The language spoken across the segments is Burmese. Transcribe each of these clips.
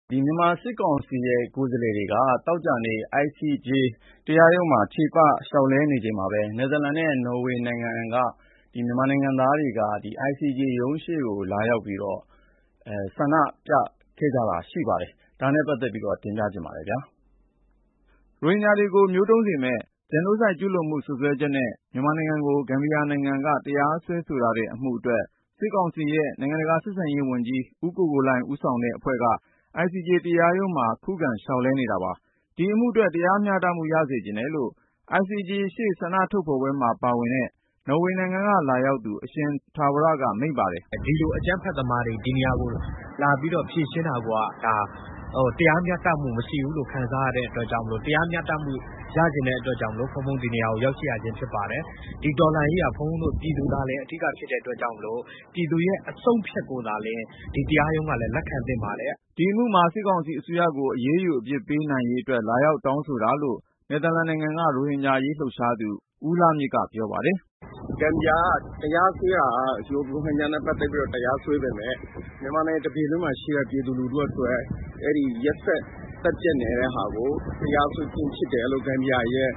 မြန်မာစစ်ကောင်စီရဲ့ကိုယ်စားလှယ်တွေကသောကြာနေ့ ICJ တရားရုံးမှာချေပလျှောက်လဲနေချိန်မှာပဲနယ်သာလန်နဲ့နော်ဝေနိုင်ငံကမြန်မာနိုင်ငံသားတွေက ICJ ရုံးရှေ့ကိုလာရောက်ပြီးဆန္ဒပြခဲ့ကြတာရှိပါတယ်။ ဒါနဲ့ပတ်သက်ပြီးတင်ပြချင်ပါတယ်။ ရိုဟင်ဂျာတွေကိုမျိုးတုန်းစေမယ့် genocide ကျူးလွန်မှုစွပ်စွဲချက်နဲ့မြန်မာနိုင်ငံကိုဂမ်ဘီယာနိုင်ငံကတရားစွဲဆိုထားတဲ့အမှုအတွက်စစ်ကောင်စီရဲ့နိုင်ငံတကာဆက်ဆံရေးဝန်ကြီးဦးကိုကိုလှိုင်ဦးဆောင်တဲ့အဖွဲ့ကICJ တရားရုံးမှာခုခံလျှောက်လဲနေတာပါ။ ဒီအမှုအတွက်တရားမျှတမှုရစေချင်တယ်လို့ ICJ ရှေ့ဆန္ဒထုတ်ဖော်ပွဲမှာပါဝင်တဲ့နော်ဝေနိုင်ငံကလာရောက်သူအရှင်ထာဝရကမိန့်ပါတယ်။ဒီလိုအကြမ်းဖက်သမားတွေဒီနေရာကိုလာပြီးတော့ဖြေရှင်းတာကတရားမျှတမှုမရှိဘူးလို့ခံစားရတဲ့အတွက်ကြောင့်မလို့တရားမျှတမှုရချင်တဲ့အတွက်ကြောင့်မလို့ဘုံဘုံဒီနေရာကိုရောက်ရှိရခြင်းဖြစ်ပါတယ်။ဒီတော်လှန်ရေးကဘုံဘုံတို့ပြည်သူသားလည်းအဓိကဖြစ်တဲ့အတွက်ကြောင့်မလို့ပြည်သူရဲ့အဆုံးဖြတ်ကိုသာလည်းဒီတရားရုံးကလည်းလက်ခံသင့်ပါတယ်။ဒီအမှုမှာစစ်ကောင်စီအစိုးရကိုအရေးယူအပြစ်ပေးနိုင်ရေးအတွက်လာရောက်တောင်းဆိုတာလို့နယ်သာလန်နိုင်ငံကရိုဟင်ဂျာရေးလှုပ်ရှားသူဦးလှမြင့်ကပြောပါတယ်။ဂမ်ဘီယာတရားစွဲတာရိုဟင်ဂျာနဲ့ပတ်သက်ပြီးတော့တရားစွဲပေမဲ့မြန်မာနိုင်ငံတစ်ပြည်လုံးမှာရှိတဲ့ပြည်သူလူထုအတွက်အဲ့ဒီရက်ဆက်တက်ပြက်နေတဲ့ဟာကိုတရားစွဲခြင်းဖြစ်တယ်လို့ဂမ်ဘီယာရဲ့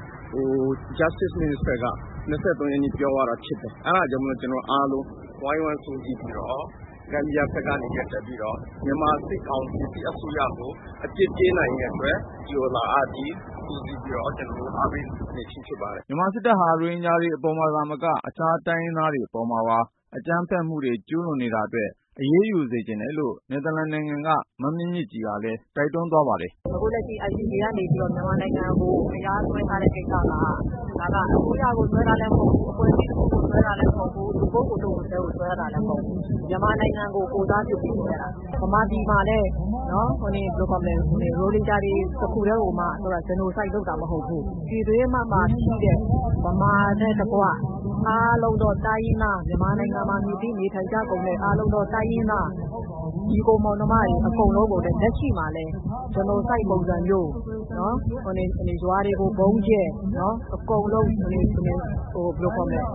Justice Minister က23ရက်နေ့ပြောသွားတာဖြစ်တယ်။အဲ့ဒါကြောင့်မလို့ကျွန်တော်အားလုံးဝိုင်းဝန်းစုစည်းပြီးတော့ဂမ်ဘီယာဘက်ကနေရက်တက်ပြီးတော့မြန်မာစစ်ကောင်စီအစိုးရကိုအပြစ်ပေးနိုင်တဲ့အတွက်ဒီလိုလာအပ်ပြီးစုစည်းပြီးတော့ကျွန်တော်အားပေးနေချင်းဖြစ်ပါတယ်။မြန်မာစစ်တပ်ဟာရိုဟင်ဂျာတွေအပေါ်မှာသာမကအခြားတိုင်းရင်းသားတွေအပေါ်မှာပါအကြမ်းဖက်မှုတွေကျူးလွန်နေတာအတွက်အရေးယူစေချင်တယ်လို့နယ်သာလန်နိုင်ငံကမမြင့်မြင့်ကြည်ကလည်းတိုက်တွန်းသွားပါတယ်။အခုလက်ရှိ ICJ ကနေပြီးတော့မြန်မာနိုင်ငံကိုတရားစွဲထားတဲ့ကိစ္စကဒါကအစိုးရကိုစွဲတာလည်းမဟုတ်ဘူးအဖွဲ့အစည်းကိုစွဲတာလည်းမဟုတ်ဘူးဒီပုဂ္ဂိုလ်တို့ကိုစွဲတာလည်းမဟုတ်ဘူးမြန်မာနိုင်ငံကိုကိုစားပြုပြီးစွဲတာဗမာပြည်မှာလည်းနော်ဘယ်လိုခေါ်မလဲရိုဟင်ဂျာတွေတစ်ခုတည်းကိုမှgenocide လုပ်တာမဟုတ်ဘူးပြည်တွင်းမှာရှိတဲ့ဗမာနဲ့တကွအားလုံးသောတိုင်းရင်းသားမြန်မာနိုင်ငံမှာမြည်ပြီးနေထိုင်ကြကုန်တဲ့အားလုံးသောတိုင်းရင်းသားဒီကိုမောင်နှမတွေအကုန်လုံးကိုလည်းလက်ရှိမှာလဲgenocideပုံစံမျိုးနော်ရွာတွေကိုဘုံကျဲနော်အကုန်လုံးဘယ်လိုခေါ်မလဲ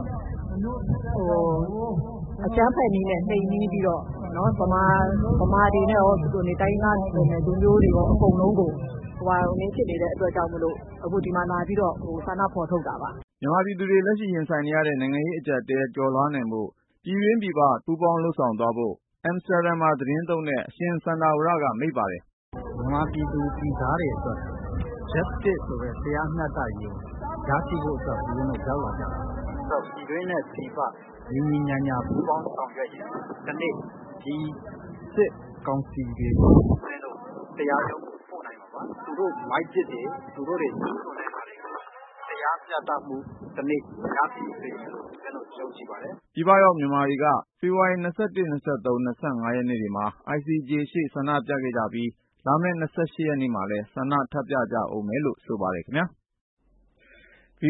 အကြမ်းဖက်နည်းနဲ့နှိမ်နင်းပြီးတော့နော်ဗမာတွေနဲ့ရောတိုင်းသားလူမျိုးတွေရောအကုန်လုံးကိုဖြစ်နေတဲ့အတွက်ကြောင့်မလို့အခုဒီမှာလာပြီးတော့ဆန္ဒဖော်ထုတ်တာပါမြန်မာပြည်သူတွေလက်ရှိရင်ဆိုင်နေရတဲ့နိုင်ငံရေးအကျပ်အတည်းကျော်လွှားနိုင်ဖို့ပြည်တွင်းပြည်ပပူးပေါင်းလှုပ်ဆောင်သွားဖို့အမ်စတာဒမ်မှာသတင်းသုံးတဲ့အရှင်စန္ဒာဝရကမိန့်ပါတယ်။မြန်မာပြည်သူပြည်သားတွေအတွက် justice ဆိုတဲ့တရားမျှတရေးရရှိဖို့အတွက်ဘုရင်တို့ရောက်လာကြတာ။ဆိုတော့ပြည်တွင်းနဲ့ပြည်ပညီညီညာညာပူးပေါင်းဆောင်ရွက်ရင်ဒီနေ့ဒီစစ်ကောင်စီတွေကိုတရားရုံးပို့နိုင်မှာပါ။သူတို့မိုက်ပစ်တယ်သူတို့တွေကျူးလွန်နေတာတွေကိုတရားမျှတမှုဒီနေ့ရရှိစေလို့ကျွန်တော်ယုံကြည်ပါတယ်။ဒီပါရောက်မြန်မာတွေကဖေဖော်ဝါရီ21 23 25ရက်နေ့တွေမှာ ICJ ရှေ့ဆန္ဒပြခဲ့ကြပြီးလာမယ့်28ရက်နေ့မှာလည်းဆန္ဒထပ်ပြကြအောင်မယ်လို့ဆိုပါတယ်ခင်ဗျာ။